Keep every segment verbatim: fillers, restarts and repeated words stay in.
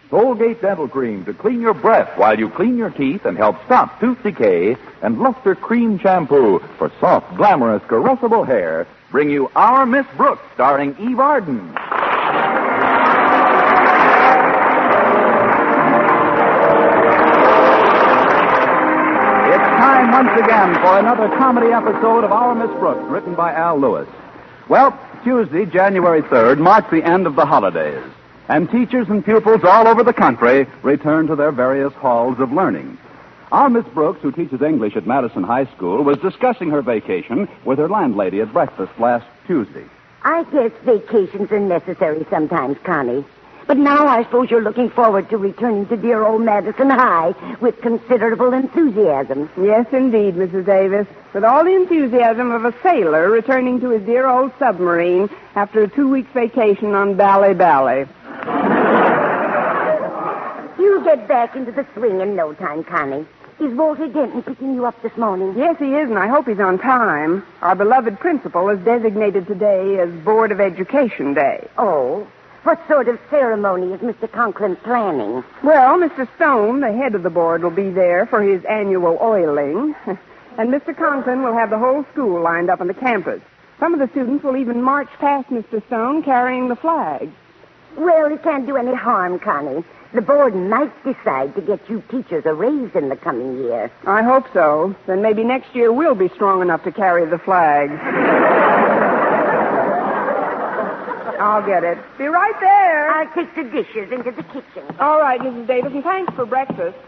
Colgate Dental Cream to clean your breath while you clean your teeth and help stop tooth decay, and Luster Cream Shampoo for soft, glamorous, caressable hair bring you Our Miss Brooks, starring Eve Arden. It's time once again for another comedy episode of Our Miss Brooks, written by Al Lewis. Well, Tuesday, January third, marks the end of the holidays, and teachers and pupils all over the country return to their various halls of learning. Our Miss Brooks, who teaches English at Madison High School, was discussing her vacation with her landlady at breakfast last Tuesday. I guess vacations are necessary sometimes, Connie. But now I suppose you're looking forward to returning to dear old Madison High with considerable enthusiasm. Yes, indeed, Missus Davis. With all the enthusiasm of a sailor returning to his dear old submarine after a two-week vacation on Bally Bally. You'll get back into the swing in no time, Connie. Is Walter Denton picking you up this morning? Yes, he is, and I hope he's on time. Our beloved principal has designated today as Board of Education Day. Oh? What sort of ceremony is Mister Conklin planning? Well, Mister Stone, the head of the board, will be there for his annual oiling. And Mister Conklin will have the whole school lined up on the campus. Some of the students will even march past Mister Stone carrying the flag. Well, it can't do any harm, Connie. The board might decide to get you teachers a raise in the coming year. I hope so. Then maybe next year we'll be strong enough to carry the flag. I'll get it. Be right there. I'll take the dishes into the kitchen. All right, Missus Davis, and thanks for breakfast.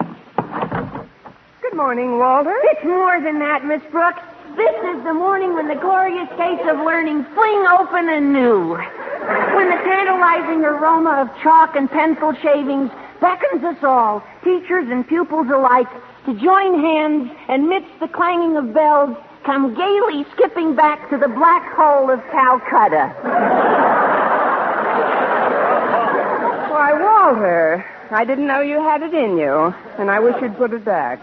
Good morning, Walter. It's more than that, Miss Brooks. This is the morning when the glorious gates of learning fling open anew. When the tantalizing aroma of chalk and pencil shavings beckons us all, teachers and pupils alike, to join hands and amidst the clanging of bells, come gaily skipping back to the black hole of Calcutta. Why, Walter, I didn't know you had it in you, and I wish you'd put it back.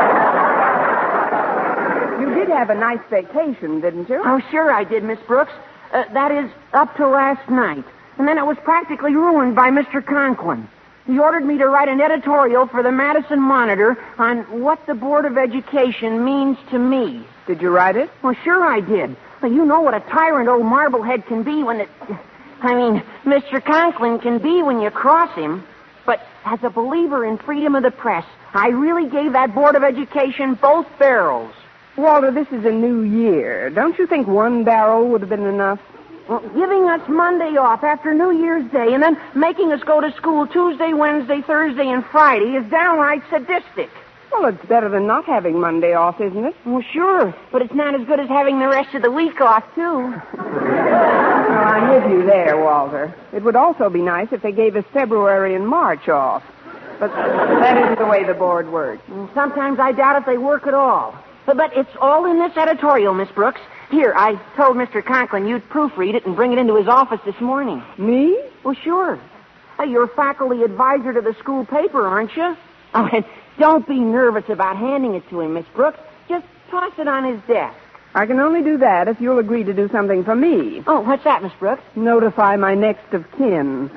You did have a nice vacation, didn't you? Oh, sure I did, Miss Brooks. Uh, that is, up to last night. And then it was practically ruined by Mister Conklin. He ordered me to write an editorial for the Madison Monitor on what the Board of Education means to me. Did you write it? Well, sure I did. Well, you know what a tyrant old Marblehead can be when it... I mean, Mister Conklin can be when you cross him. But as a believer in freedom of the press, I really gave that Board of Education both barrels. Walter, this is a new year. Don't you think one barrel would have been enough? Well, giving us Monday off after New Year's Day and then making us go to school Tuesday, Wednesday, Thursday, and Friday is downright sadistic. Well, it's better than not having Monday off, isn't it? Well, sure, but it's not as good as having the rest of the week off, too. Well, I'm with you there, Walter. It would also be nice if they gave us February and March off. But that isn't the way the board works. Sometimes I doubt if they work at all. But, but it's all in this editorial, Miss Brooks. Here, I told Mister Conklin you'd proofread it and bring it into his office this morning. Me? Well, sure. Uh, you're faculty advisor to the school paper, aren't you? Oh, and don't be nervous about handing it to him, Miss Brooks. Just toss it on his desk. I can only do that if you'll agree to do something for me. Oh, what's that, Miss Brooks? Notify my next of kin.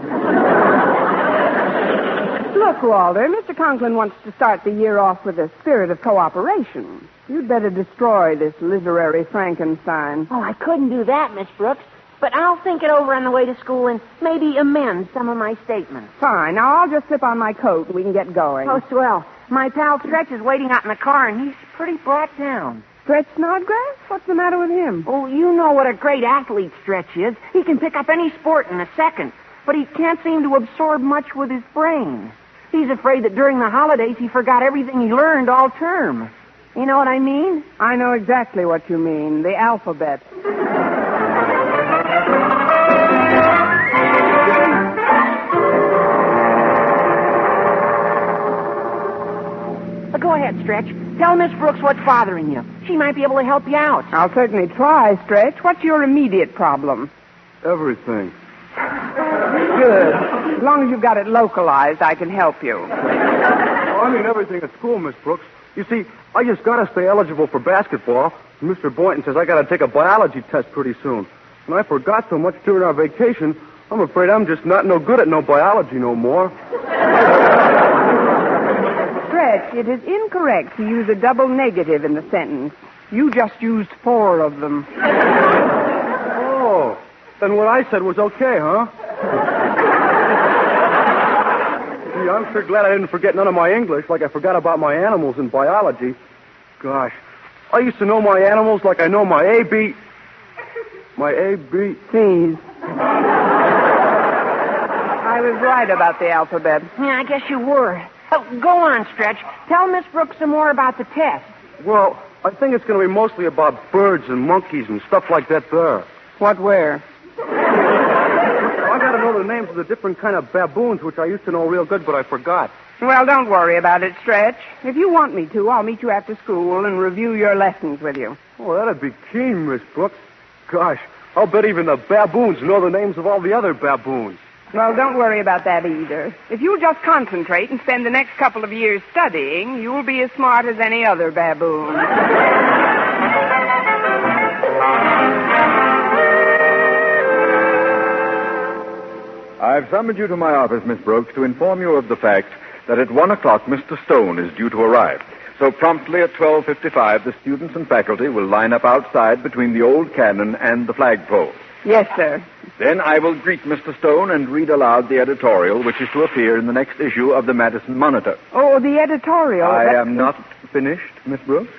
Look, Walter, Mister Conklin wants to start the year off with a spirit of cooperation. You'd better destroy this literary Frankenstein. Oh, I couldn't do that, Miss Brooks. But I'll think it over on the way to school and maybe amend some of my statements. Fine. Now, I'll just slip on my coat and we can get going. Oh, swell. My pal Stretch is waiting out in the car, and he's pretty brought down. Stretch Snodgrass? What's the matter with him? Oh, you know what a great athlete Stretch is. He can pick up any sport in a second, but he can't seem to absorb much with his brain. He's afraid that during the holidays he forgot everything he learned all term. You know what I mean? I know exactly what you mean. The alphabet. Go ahead, Stretch. Tell Miss Brooks what's bothering you. She might be able to help you out. I'll certainly try, Stretch. What's your immediate problem? Everything. Good. As long as you've got it localized, I can help you. Oh, I mean everything at school, Miss Brooks. You see, I just got to stay eligible for basketball. Mister Boynton says I got to take a biology test pretty soon. And I forgot so much during our vacation, I'm afraid I'm just not no good at no biology no more. Stretch, it is incorrect to use a double negative in the sentence. You just used four of them. Oh, then what I said was okay, huh? Gee, I'm sure glad I didn't forget none of my English like I forgot about my animals in biology. Gosh, I used to know my animals like I know my A, B... My A, B... Please. I was right about the alphabet. Yeah, I guess you were. Oh, go on, Stretch. Tell Miss Brooks some more about the test. Well, I think it's going to be mostly about birds and monkeys and stuff like that there. What, where? I got to know the names of the different kind of baboons, which I used to know real good, but I forgot. Well, don't worry about it, Stretch. If you want me to, I'll meet you after school and review your lessons with you. Oh, that'd be keen, Miss Brooks. Gosh, I'll bet even the baboons know the names of all the other baboons. Well, don't worry about that either. If you'll just concentrate and spend the next couple of years studying, you'll be as smart as any other baboon. I've summoned you to my office, Miss Brooks, to inform you of the fact that at one o'clock Mister Stone is due to arrive. So promptly at twelve fifty-five, the students and faculty will line up outside between the old cannon and the flagpole. Yes, sir. Then I will greet Mister Stone and read aloud the editorial which is to appear in the next issue of the Madison Monitor. Oh, the editorial. I That's... am not finished, Miss Brooks.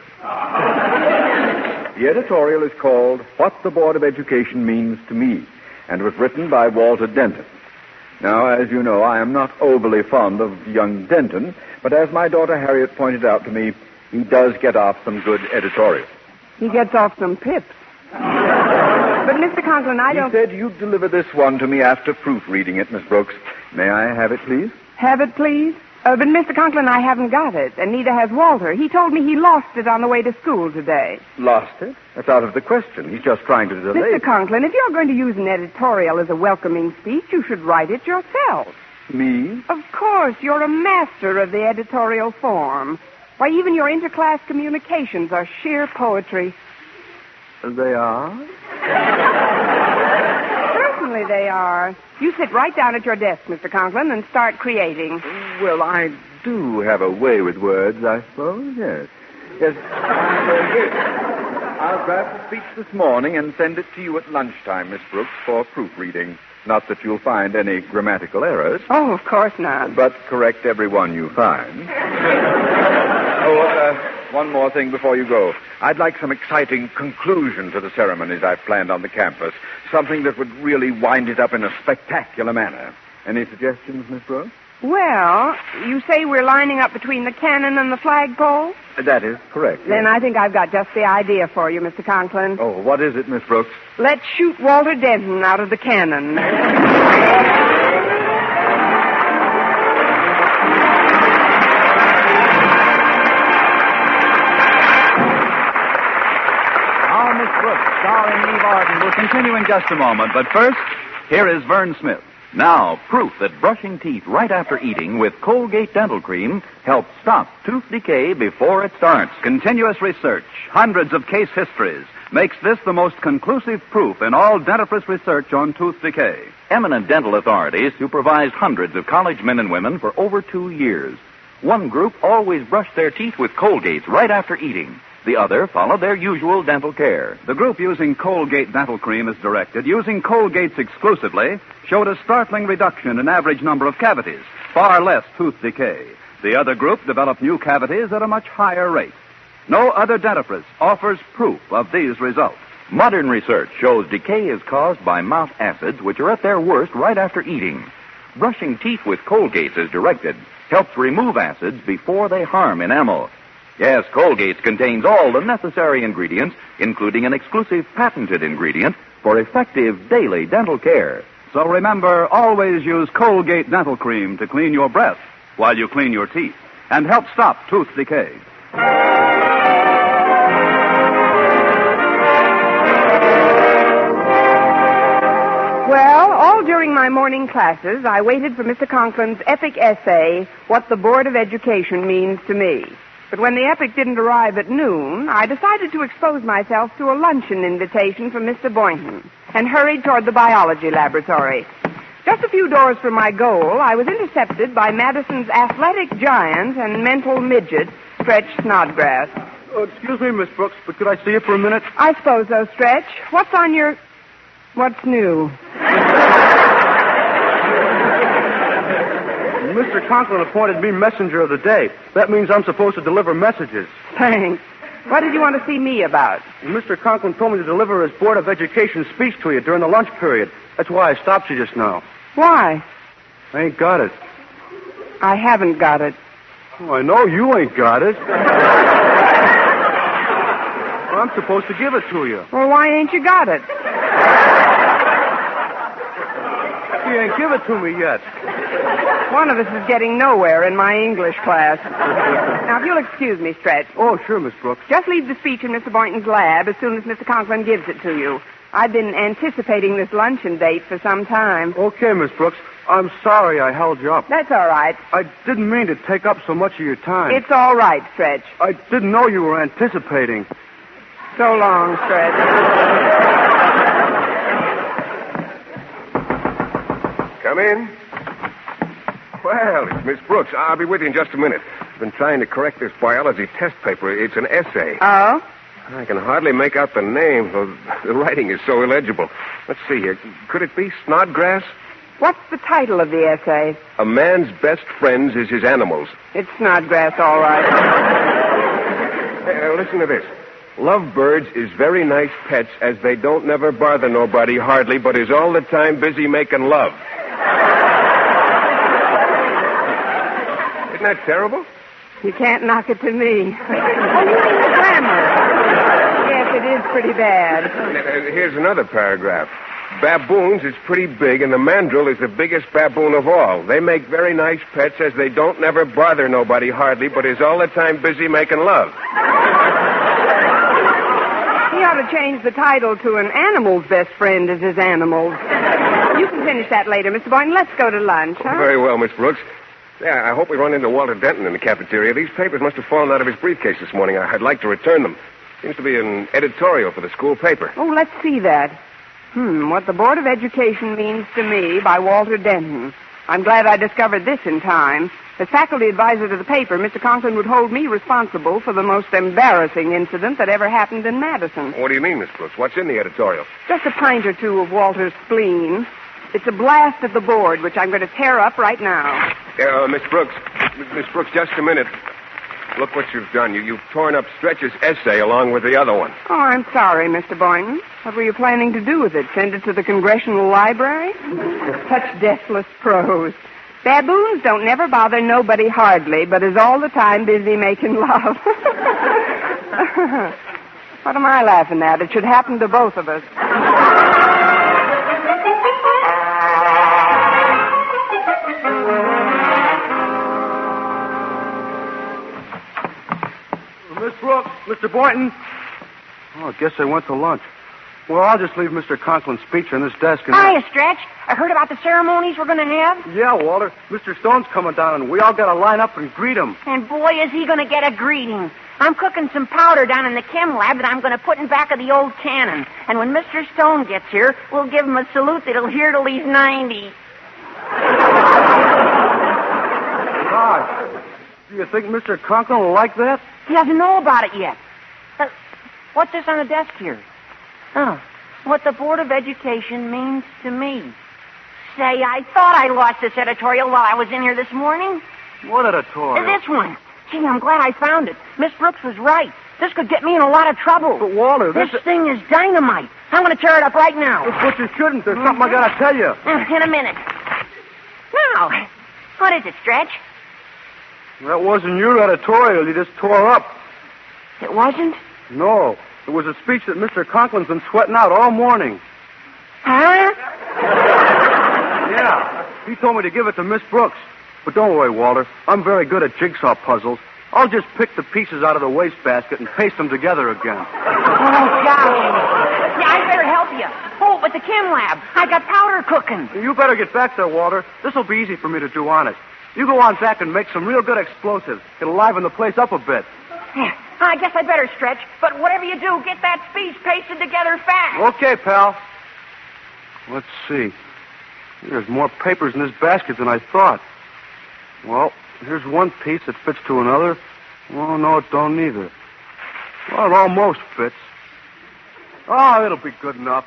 The editorial is called What the Board of Education Means to Me, and was written by Walter Denton. Now, as you know, I am not overly fond of young Denton, but as my daughter Harriet pointed out to me, he does get off some good editorials. He gets off some pips. But, Mister Conklin, I he don't... He said you'd deliver this one to me after proofreading it, Miss Brooks. May I have it, please? Have it, please? Uh, but, Mister Conklin, I haven't got it, and neither has Walter. He told me he lost it on the way to school today. Lost it? That's out of the question. He's just trying to delay Mister it. Conklin, if you're going to use an editorial as a welcoming speech, you should write it yourself. Me? Of course. You're a master of the editorial form. Why, even your interclass communications are sheer poetry. They are? Certainly they are. You sit right down at your desk, Mister Conklin, and start creating. Well, I do have a way with words, I suppose, yes. Yes. I'll draft the speech this morning and send it to you at lunchtime, Miss Brooks, for proofreading. Not that you'll find any grammatical errors. Oh, of course not. But correct every one you find. oh, uh, one more thing before you go. I'd like some exciting conclusion to the ceremonies I've planned on the campus. Something that would really wind it up in a spectacular manner. Any suggestions, Miss Brooks? Well, you say we're lining up between the cannon and the flagpole? That is correct. Then yes. I think I've got just the idea for you, Mister Conklin. Oh, what is it, Miss Brooks? Let's shoot Walter Denton out of the cannon. Our Miss Brooks, starring Eve Arden, will continue in just a moment. But first, here is Vern Smith. Now, proof that brushing teeth right after eating with Colgate Dental Cream helps stop tooth decay before it starts. Continuous research, hundreds of case histories, makes this the most conclusive proof in all dentifrice research on tooth decay. Eminent dental authorities supervised hundreds of college men and women for over two years. One group always brushed their teeth with Colgates right after eating. The other followed their usual dental care. The group using Colgate Dental Cream as directed, using Colgates exclusively, showed a startling reduction in average number of cavities, far less tooth decay. The other group developed new cavities at a much higher rate. No other dentifrice offers proof of these results. Modern research shows decay is caused by mouth acids, which are at their worst right after eating. Brushing teeth with Colgates as directed helps remove acids before they harm enamel. Yes, Colgate contains all the necessary ingredients, including an exclusive patented ingredient for effective daily dental care. So remember, always use Colgate Dental Cream to clean your breath while you clean your teeth and help stop tooth decay. Well, all during my morning classes, I waited for Mister Conklin's epic essay, What the Board of Education Means to Me. But when the epic didn't arrive at noon, I decided to expose myself to a luncheon invitation from Mister Boynton and hurried toward the biology laboratory. Just a few doors from my goal, I was intercepted by Madison's athletic giant and mental midget, Stretch Snodgrass. Oh, excuse me, Miss Brooks, but could I see you for a minute? I suppose so, Stretch. What's on your... What's new? Mister Conklin appointed me messenger of the day. That means I'm supposed to deliver messages. Thanks. What did you want to see me about? Mister Conklin told me to deliver his Board of Education speech to you during the lunch period. That's why I stopped you just now. Why? I ain't got it. I haven't got it. Oh, I know you ain't got it. Well, I'm supposed to give it to you. Well, why ain't you got it? You ain't give it to me yet. One of us is getting nowhere in my English class. Now, if you'll excuse me, Stretch. Oh, sure, Miss Brooks. Just leave the speech in Mister Boynton's lab as soon as Mister Conklin gives it to you. I've been anticipating this luncheon date for some time. Okay, Miss Brooks. I'm sorry I held you up. That's all right. I didn't mean to take up so much of your time. It's all right, Stretch. I didn't know you were anticipating. So long, Stretch. Come in. Well, it's Miss Brooks. I'll be with you in just a minute. I've been trying to correct this biology test paper. It's an essay. Oh? I can hardly make out the name. The, the writing is so illegible. Let's see here. Could it be Snodgrass? What's the title of the essay? A man's best friends is his animals. It's Snodgrass, all right. Hey, uh, listen to this. Lovebirds is very nice pets as they don't never bother nobody hardly, but is all the time busy making love. Isn't that terrible? You can't knock it to me. Oh, you mean the grammar? Yes, it is pretty bad. Uh, here's another paragraph. Baboons is pretty big, and the mandrill is the biggest baboon of all. They make very nice pets as they don't never bother nobody hardly, but is all the time busy making love. He ought to change the title to An Animal's Best Friend is His Animals. You can finish that later, Mister Boynton. Let's go to lunch, huh? Very well, Miss Brooks. Yeah, I hope we run into Walter Denton in the cafeteria. These papers must have fallen out of his briefcase this morning. I'd like to return them. Seems to be an editorial for the school paper. Oh, let's see that. Hmm, What the Board of Education Means to Me by Walter Denton. I'm glad I discovered this in time. As faculty advisor to the paper, Mister Conklin would hold me responsible for the most embarrassing incident that ever happened in Madison. What do you mean, Miss Brooks? What's in the editorial? Just a pint or two of Walter's spleen. It's a blast at the board, which I'm going to tear up right now. Uh, Miss Brooks, Miss Brooks, just a minute. Look what you've done. You, you've torn up Stretch's essay along with the other one. Oh, I'm sorry, Mister Boynton. What were you planning to do with it? Send it to the Congressional Library? Such deathless prose. Baboons don't never bother nobody hardly, but is all the time busy making love. What am I laughing at? It should happen to both of us. Miss Brooks, Mister Boynton. Oh, I guess they went to lunch. Well, I'll just leave Mister Conklin's speech on this desk and... Hiya, Stretch. I heard about the ceremonies we're going to have. Yeah, Walter. Mister Stone's coming down, and we all got to line up and greet him. And boy, is he going to get a greeting. I'm cooking some powder down in the chem lab that I'm going to put in back of the old cannon. And when Mister Stone gets here, we'll give him a salute that'll hear till he's ninety. Gosh. Do you think Mister Conklin will like that? He doesn't know about it yet. Uh, what's this on the desk here? Oh, what the Board of Education means to me. Say, I thought I lost this editorial while I was in here this morning. What editorial? This one. Gee, I'm glad I found it. Miss Brooks was right. This could get me in a lot of trouble. But, Walter, this... this... thing is dynamite. I'm going to tear it up right now. But you shouldn't. There's something I got to tell you. Uh, in a minute. Now, what is it, Stretch? That wasn't your editorial you just tore up. It wasn't? No. It was a speech that Mister Conklin's been sweating out all morning. Huh? Yeah. He told me to give it to Miss Brooks. But don't worry, Walter. I'm very good at jigsaw puzzles. I'll just pick the pieces out of the wastebasket and paste them together again. Oh, gosh. Yeah, I better help you. Oh, but the chem lab. I got powder cooking. You better get back there, Walter. This'll be easy for me to do honest. You go on back and make some real good explosives. It'll liven the place up a bit. Yeah, I guess I better, Stretch. But whatever you do, get that speech pasted together fast. Okay, pal. Let's see. There's more papers in this basket than I thought. Well, here's one piece that fits to another. Oh, no, it don't either. Well, it almost fits. Oh, it'll be good enough.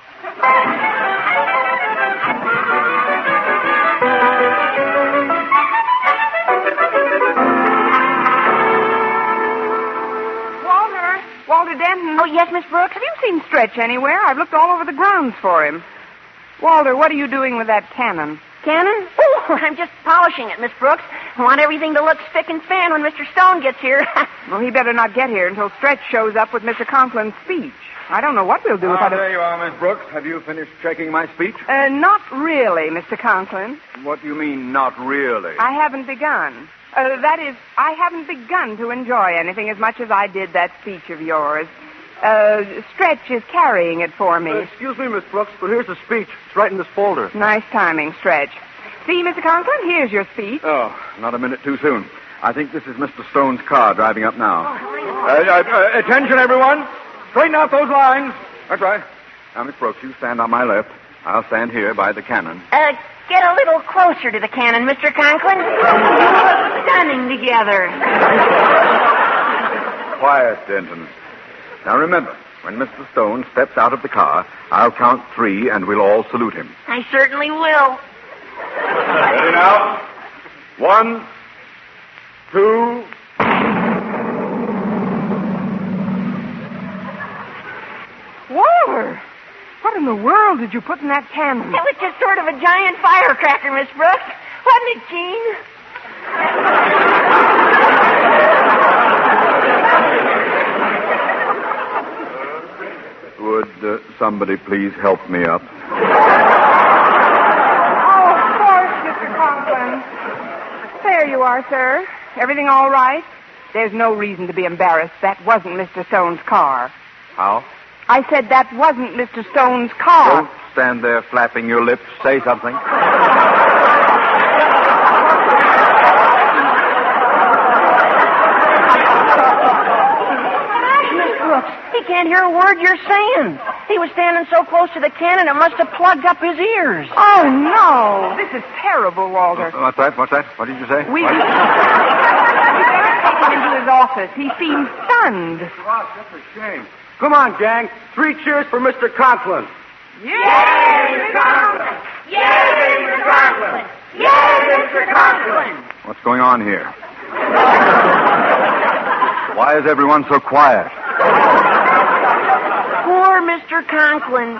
Walter! Walter Denton. Oh, yes, Miss Brooks? Have you seen Stretch anywhere? I've looked all over the grounds for him. Walter, what are you doing with that cannon? Cannon? Oh, I'm just polishing it, Miss Brooks. I want everything to look spick and span when Mister Stone gets here. Well, he better not get here until Stretch shows up with Mister Conklin's speech. I don't know what we'll do if Ah, I don't... there you are, Miss Brooks. Have you finished checking my speech? Uh, not really, Mister Conklin. What do you mean, not really? I haven't begun. Uh, that is, I haven't begun to enjoy anything as much as I did that speech of yours. Uh, Stretch is carrying it for me. Uh, excuse me, Miss Brooks, but here's the speech. It's right in this folder. Nice timing, Stretch. See, Mister Conklin, here's your speech. Oh, not a minute too soon. I think this is Mister Stone's car driving up now. Uh, uh, uh, attention, everyone. Straighten out those lines. That's right. Now, Miss Brooks, you stand on my left. I'll stand here by the cannon. Uh, get a little closer to the cannon, Mister Conklin. You look stunning together. Quiet, Denton. Now, remember, when Mister Stone steps out of the car, I'll count three, and we'll all salute him. I certainly will. Ready now? One, two... Walter! What in the world did you put in that cannon? It was just sort of a giant firecracker, Miss Brooks. Wasn't it, Gene? Would uh, somebody please help me up? Oh, of course, Mister Conklin. There you are, sir. Everything all right? There's no reason to be embarrassed. That wasn't Mister Stone's car. How? I said that wasn't Mister Stone's car. Don't stand there flapping your lips. Say something. Gosh, Miss Brooks, he can't hear a word you're saying. He was standing so close to the cannon, it must have plugged up his ears. Oh, no. This is terrible, Walter. What's that? What's that? What did you say? We... What? we better take him into his office. He seems stunned. Wow, that's a shame. Come on, gang. Three cheers for Mister Conklin. Yay, Mister Conklin! Yay, Mister Conklin! Yay, Mister Conklin! What's going on here? Why is everyone so quiet? Poor Mister Conklin.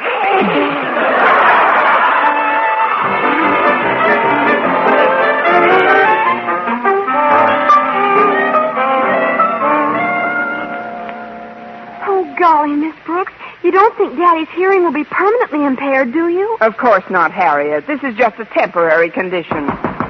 Golly, Miss Brooks, you don't think Daddy's hearing will be permanently impaired, do you? Of course not, Harriet. This is just a temporary condition.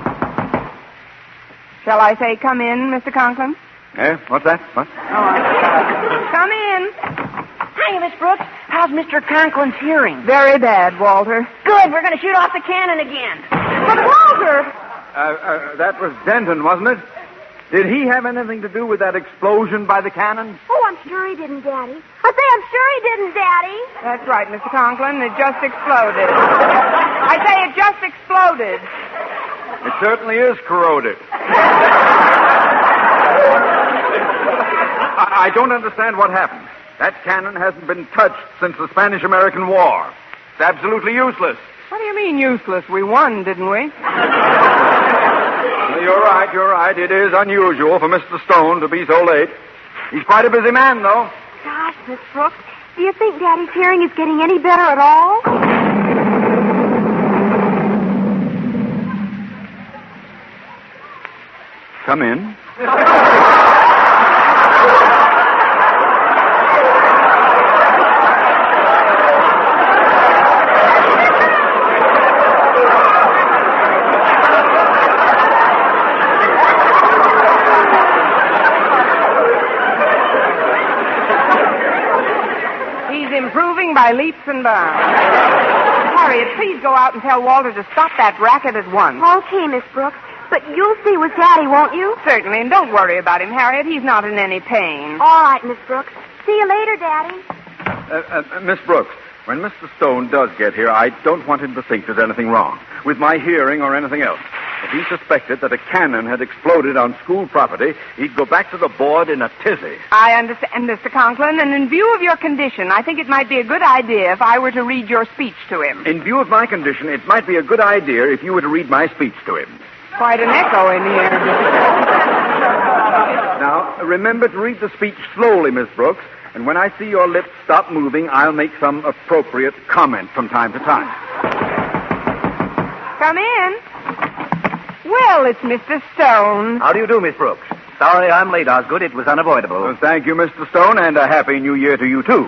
Shall I say come in, Mister Conklin? Eh? What's that? What? Come in. Hi, Miss Brooks. How's Mister Conklin's hearing? Very bad, Walter. Good. We're going to shoot off the cannon again. But, Walter! Uh, uh, that was Denton, wasn't it? Did he have anything to do with that explosion by the cannon? Oh, I'm sure he didn't, Daddy. I say I'm sure he didn't, Daddy. That's right, Mister Conklin. It just exploded. I say it just exploded. It certainly is corroded. I, I don't understand what happened. That cannon hasn't been touched since the Spanish-American War. It's absolutely useless. What do you mean useless? We won, didn't we? Well, you're right, you're right. It is unusual for Mister Stone to be so late. He's quite a busy man, though. Gosh, Miss Brooks, do you think Daddy's hearing is getting any better at all? Come in. Improving by leaps and bounds. Harriet, please go out and tell Walter to stop that racket at once. Okay, Miss Brooks. But you'll see with Daddy, won't you? Certainly, and don't worry about him, Harriet. He's not in any pain. All right, Miss Brooks. See you later, Daddy. Uh, uh, Miss Brooks, When Mister Stone does get here, I don't want him to think there's anything wrong with my hearing or anything else. If he suspected that a cannon had exploded on school property, he'd go back to the board in a tizzy. I understand, Mister Conklin, and in view of your condition, I think it might be a good idea if I were to read your speech to him. In view of my condition, it might be a good idea if you were to read my speech to him. Quite an echo in here. Now, remember to read the speech slowly, Miss Brooks, and when I see your lips stop moving, I'll make some appropriate comment from time to time. Come in. Well, it's Mister Stone. How do you do, Miss Brooks? Sorry I'm late, Osgood. It was unavoidable. Well, thank you, Mister Stone, and a happy new year to you, too.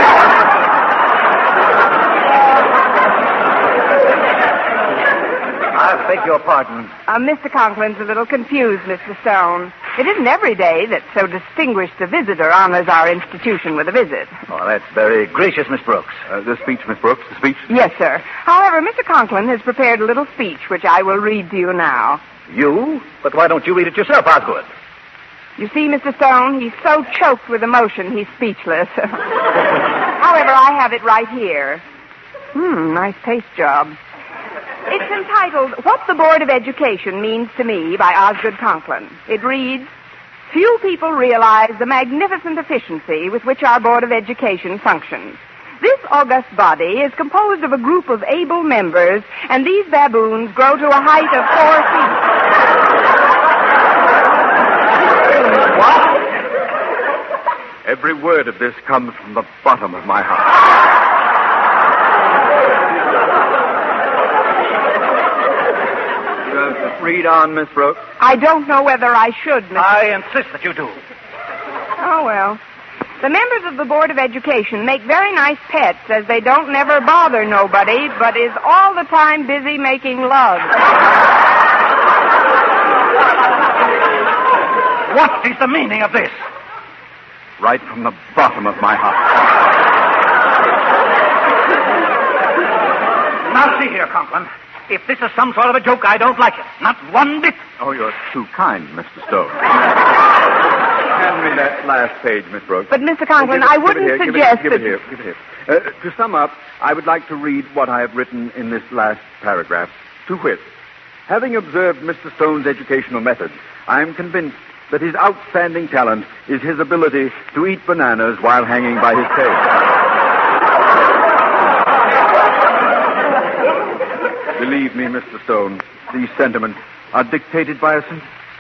I beg your pardon. Uh, Mister Conklin's a little confused, Mister Stone. It isn't every day that so distinguished a visitor honors our institution with a visit. Oh, that's very gracious, Miss Brooks. Uh, the speech, Miss Brooks, the speech? Yes, sir. However, Mister Conklin has prepared a little speech, which I will read to you now. You? But why don't you read it yourself, Osgood? You see, Mister Stone, he's so choked with emotion, he's speechless. However, I have it right here. Hmm, nice paste job. It's entitled, What the Board of Education Means to Me by Osgood Conklin. It reads, Few people realize the magnificent efficiency with which our Board of Education functions. This august body is composed of a group of able members, and these baboons grow to a height of four feet. What? Every word of this comes from the bottom of my heart. Read on, Miss Brooks. I don't know whether I should, Mister I insist that you do. Oh, well. The members of the Board of Education make very nice pets, as they don't never bother nobody, but is all the time busy making love. What is the meaning of this? Right from the bottom of my heart. Now, see here, Conklin. If this is some sort of a joke, I don't like it. Not one bit. Oh, you're too kind, Mister Stone. Hand me that last page, Miss Brooks. But, Mister Conklin, Give it- I wouldn't give it here, suggest give it, that... Give it here, give it here. Uh, to sum up, I would like to read what I have written in this last paragraph. To wit, having observed Mister Stone's educational methods, I am convinced that his outstanding talent is his ability to eat bananas while hanging by his tail. Believe me, Mister Stone, these sentiments are dictated by a sin-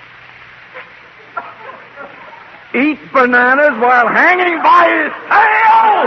Eat bananas while hanging by his tail!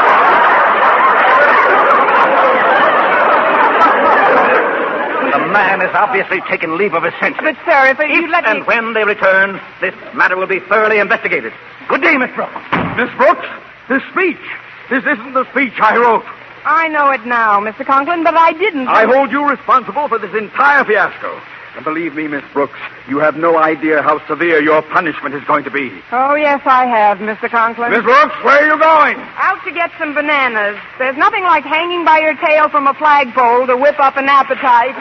The man has obviously taken leave of his senses. But, sir, if you If let me... and when they return, this matter will be thoroughly investigated. Good day, Miss Brooks. Miss Brooks, this speech. This isn't the speech I wrote. I know it now, Mister Conklin, but I didn't... I hold you responsible for this entire fiasco. And believe me, Miss Brooks, you have no idea how severe your punishment is going to be. Oh, yes, I have, Mister Conklin. Miss Brooks, where are you going? Out to get some bananas. There's nothing like hanging by your tail from a flagpole to whip up an appetite.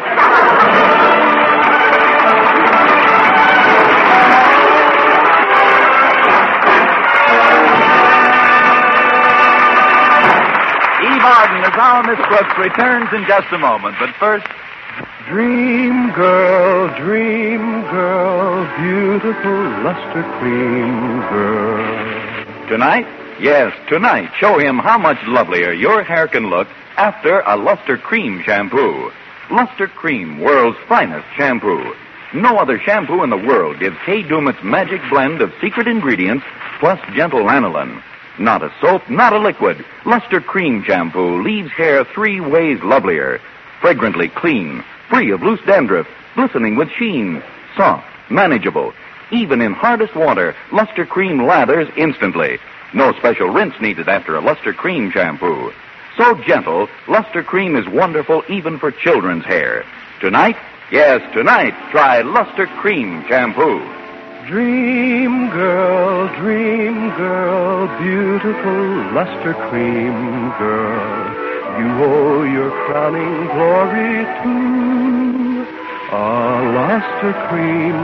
Eve Arden as our Miss Brooks returns in just a moment. But first... Dream girl, dream girl, beautiful luster cream girl. Tonight? Yes, tonight. Show him how much lovelier your hair can look after a Luster Cream shampoo. Luster Cream, world's finest shampoo. No other shampoo in the world gives Kay Daumit's magic blend of secret ingredients plus gentle lanolin. Not a soap, not a liquid. Luster Cream shampoo leaves hair three ways lovelier. Fragrantly clean, free of loose dandruff, glistening with sheen, soft, manageable. Even in hardest water, Luster Cream lathers instantly. No special rinse needed after a Luster Cream shampoo. So gentle, Luster Cream is wonderful even for children's hair. Tonight, yes, tonight, try Luster Cream shampoo. Dream girl, dream girl, beautiful luster cream girl. You owe your crowning glory to a luster cream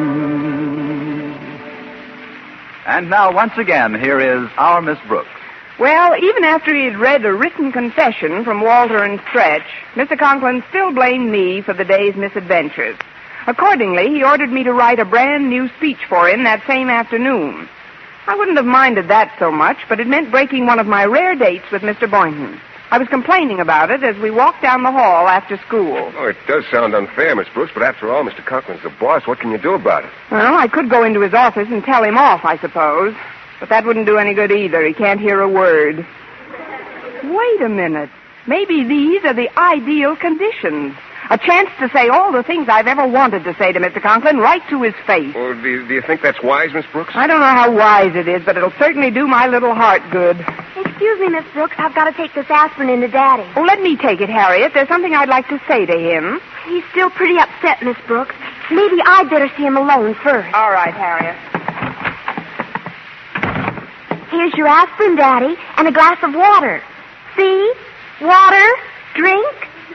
shampoo. And now, once again, here is our Miss Brooks. Well, even after he had read a written confession from Walter and Stretch, Mister Conklin still blamed me for the day's misadventures. Accordingly, he ordered me to write a brand new speech for him that same afternoon. I wouldn't have minded that so much, but it meant breaking one of my rare dates with Mister Boynton. I was complaining about it as we walked down the hall after school. Oh, it does sound unfair, Miss Brooks, but after all, Mister Conklin's the boss. What can you do about it? Well, I could go into his office and tell him off, I suppose. But that wouldn't do any good either. He can't hear a word. Wait a minute. Maybe these are the ideal conditions. A chance to say all the things I've ever wanted to say to Mister Conklin right to his face. Well, do you, do you think that's wise, Miss Brooks? I don't know how wise it is, but it'll certainly do my little heart good. Excuse me, Miss Brooks. I've got to take this aspirin into Daddy. Oh, let me take it, Harriet. There's something I'd like to say to him. He's still pretty upset, Miss Brooks. Maybe I'd better see him alone first. All right, Harriet. Here's your aspirin, Daddy, and a glass of water. See? Water. Drink.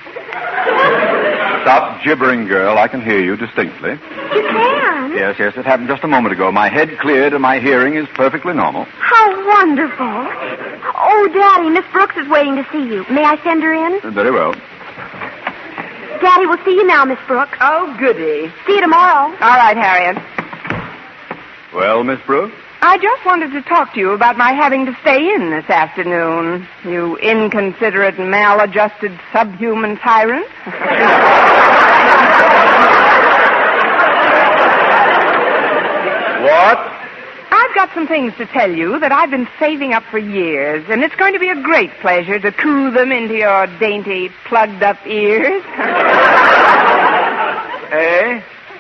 Stop gibbering, girl. I can hear you distinctly. You can? Yes, yes, it happened just a moment ago. My head cleared and my hearing is perfectly normal. How wonderful. Oh, Daddy, Miss Brooks is waiting to see you. May I send her in? Very well. Daddy, we'll see you now, Miss Brooks. Oh, goody. See you tomorrow. All right, Harriet. Well, Miss Brooks? I just wanted to talk to you about my having to stay in this afternoon. You inconsiderate, maladjusted, subhuman tyrant. What? I've got some things to tell you that I've been saving up for years, and it's going to be a great pleasure to coo them into your dainty, plugged-up ears. Eh?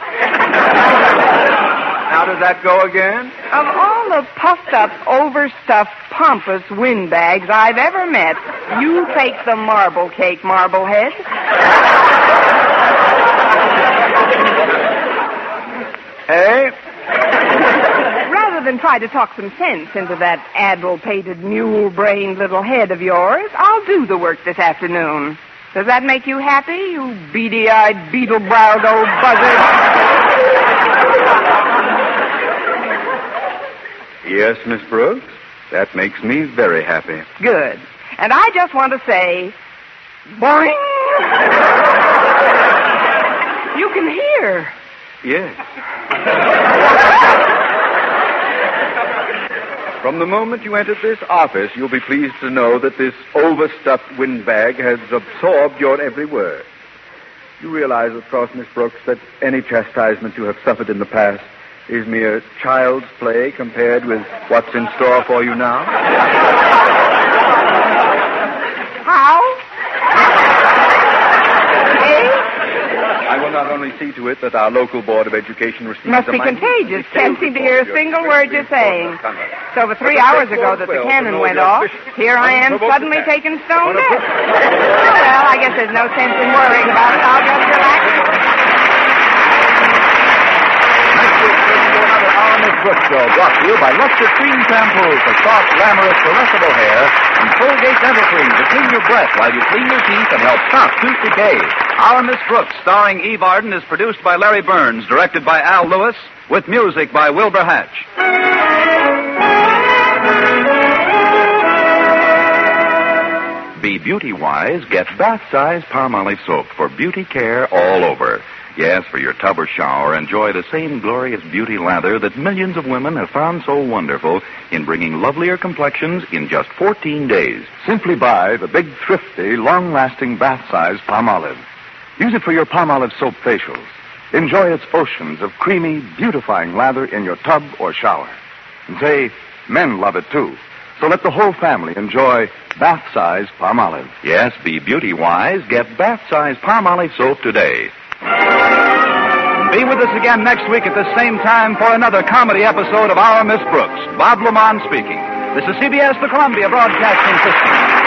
How does that go again? Of all the puffed-up, overstuffed, pompous windbags I've ever met, you take the marble cake, Marblehead. Eh? Rather than try to talk some sense into that addle-pated, mule-brained little head of yours, I'll do the work this afternoon. Does that make you happy, you beady-eyed, beetle-browed old buzzard? Yes, Miss Brooks. That makes me very happy. Good. And I just want to say, boing! You can hear. Yes. From the moment you entered this office, you'll be pleased to know that this overstuffed windbag has absorbed your every word. You realize, of course, Miss Brooks, that any chastisement you have suffered in the past is mere child's play compared with what's in store for you now? How? Eh? I will not only see to it that our local Board of Education receives... Must be a minute contagious. detailed Can't seem to hear a report of single your word you're saying. conduct. So over three hours ago that the cannon went off, here I am suddenly taking stone deaf. Oh, well, I guess there's no sense in worrying about it. I'll just relax. Miss Brooks Show, brought to you by Luster Cream Shampoo for soft, glamorous, caressable hair, and Colgate Dental Cream to clean your breath while you clean your teeth and help stop tooth decay. Our Miss Brooks, starring Eve Arden, is produced by Larry Burns, directed by Al Lewis, with music by Wilbur Hatch. Be beauty-wise, get bath-size Palmolive soap for beauty care all over. Yes, for your tub or shower, enjoy the same glorious beauty lather that millions of women have found so wonderful in bringing lovelier complexions in just fourteen days. Simply buy the big, thrifty, long-lasting bath-size Palmolive. Use it for your Palmolive soap facials. Enjoy its oceans of creamy, beautifying lather in your tub or shower. And say, men love it too. So let the whole family enjoy bath-size Palmolive. Yes, be beauty-wise, get bath-size Palmolive soap today. Be with us again next week at the same time for another comedy episode of Our Miss Brooks. Bob Lamont speaking. This is C B S, the Columbia Broadcasting System.